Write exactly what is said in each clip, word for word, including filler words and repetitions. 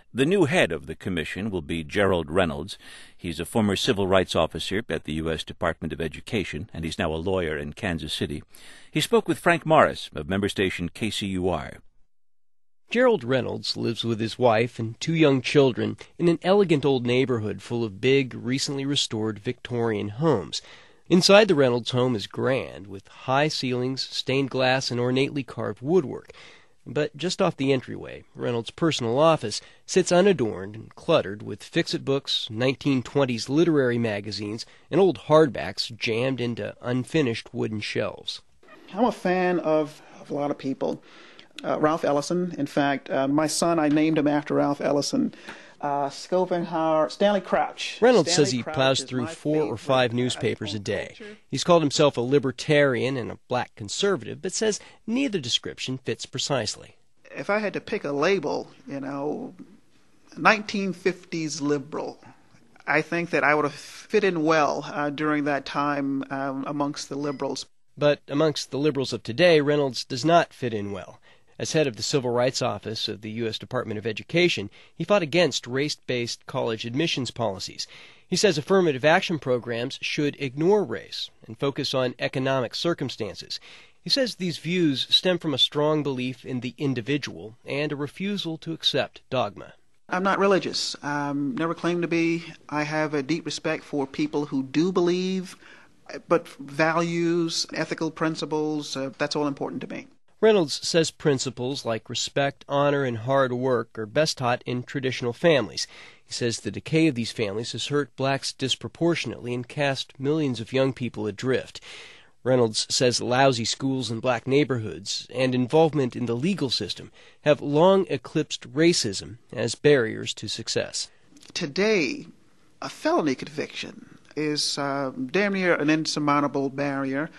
The new head of the commission will be Gerald Reynolds. He's a former civil rights officer at the U S Department of Education, and he's now a lawyer in Kansas City. He spoke with Frank Morris of member station K C U R. Gerald Reynolds lives with his wife and two young children in an elegant old neighborhood full of big, recently restored Victorian homes. Inside the Reynolds home is grand, with high ceilings, stained glass, and ornately carved woodwork. But just off the entryway, Reynolds' personal office sits unadorned and cluttered with fix-it books, nineteen twenties literary magazines, and old hardbacks jammed into unfinished wooden shelves. I'm a fan of, of a lot of people. Uh, Ralph Ellison, in fact, uh, my son, I named him after Ralph Ellison. Uh, Schopenhauer, Stanley Crouch. Reynolds Stanley says he Crouch plows through four or five newspapers a day. Culture. He's called himself a libertarian and a black conservative, but says neither description fits precisely. If I had to pick a label, you know, nineteen fifties liberal, I think that I would have fit in well uh, during that time um, amongst the liberals. But amongst the liberals of today, Reynolds does not fit in well. As head of the Civil Rights Office of the U S Department of Education, he fought against race-based college admissions policies. He says affirmative action programs should ignore race and focus on economic circumstances. He says these views stem from a strong belief in the individual and a refusal to accept dogma. I'm not religious. Um, never claimed to be. I have a deep respect for people who do believe, but values, ethical principles, uh, that's all important to me. Reynolds says principles like respect, honor, and hard work are best taught in traditional families. He says the decay of these families has hurt blacks disproportionately and cast millions of young people adrift. Reynolds says lousy schools in black neighborhoods and involvement in the legal system have long eclipsed racism as barriers to success. Today, a felony conviction is uh, damn near an insurmountable barrier.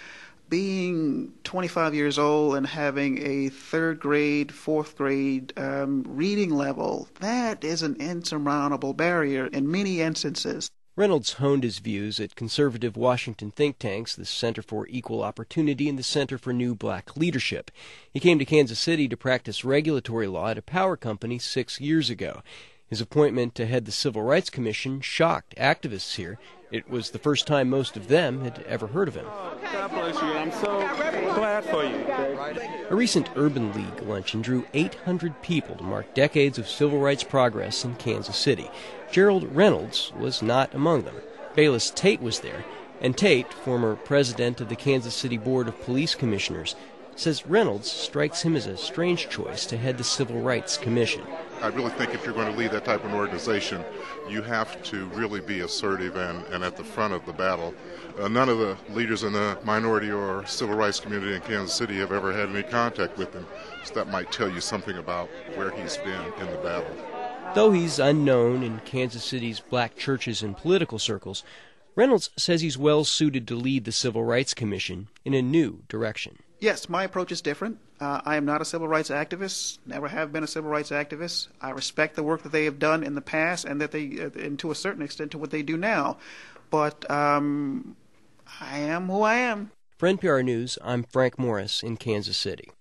Being twenty-five years old and having a third grade, fourth grade um, reading level, that is an insurmountable barrier in many instances. Reynolds honed his views at conservative Washington think tanks, the Center for Equal Opportunity and the Center for New Black Leadership. He came to Kansas City to practice regulatory law at a power company six years ago. His appointment to head the Civil Rights Commission shocked activists here. It was the first time most of them had ever heard of him. God bless you. I'm so glad for you. A recent Urban League luncheon drew eight hundred people to mark decades of civil rights progress in Kansas City. Gerald Reynolds was not among them. Bayless Tate was there, and Tate, former president of the Kansas City Board of Police Commissioners, says Reynolds strikes him as a strange choice to head the Civil Rights Commission. I really think if you're going to lead that type of an organization, you have to really be assertive and, and at the front of the battle. Uh, none of the leaders in the minority or civil rights community in Kansas City have ever had any contact with him, so that might tell you something about where he's been in the battle. Though he's unknown in Kansas City's black churches and political circles, Reynolds says he's well suited to lead the Civil Rights Commission in a new direction. Yes, my approach is different. Uh, I am not a civil rights activist, never have been a civil rights activist. I respect the work that they have done in the past and that they, uh, and to a certain extent, to what they do now. But um, I am who I am. For N P R News, I'm Frank Morris in Kansas City.